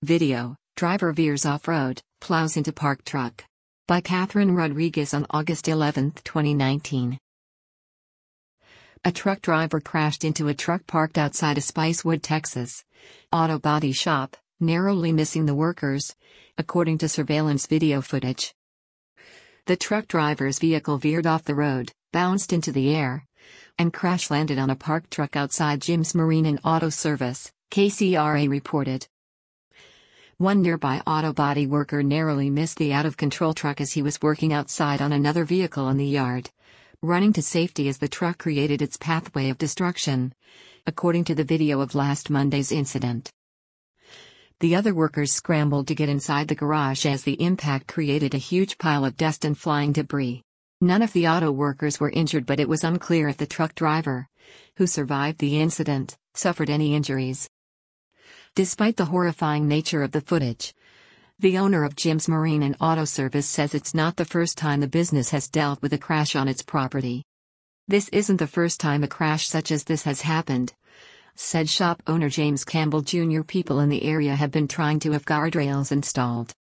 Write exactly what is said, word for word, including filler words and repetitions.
Video: driver veers off-road, plows into parked truck. By Catherine Rodriguez on August eleventh, twenty nineteen. A truck driver crashed into a truck parked outside a Spicewood, Texas auto body shop, narrowly missing the workers, according to surveillance video footage. The truck driver's vehicle veered off the road, bounced into the air, and crash-landed on a parked truck outside Jim's Marine and Auto Service, K C R A reported. One nearby auto body worker narrowly missed the out-of-control truck as he was working outside on another vehicle in the yard, running to safety as the truck created its pathway of destruction, according to the video of last Monday's incident. The other workers scrambled to get inside the garage as the impact created a huge pile of dust and flying debris. None of the auto workers were injured, but it was unclear if the truck driver, who survived the incident, suffered any injuries. Despite the horrifying nature of the footage, the owner of Jim's Marine and Auto Service says it's not the first time the business has dealt with a crash on its property. "This isn't the first time a crash such as this has happened," said shop owner James Campbell Junior People in the area have been trying to have guardrails installed.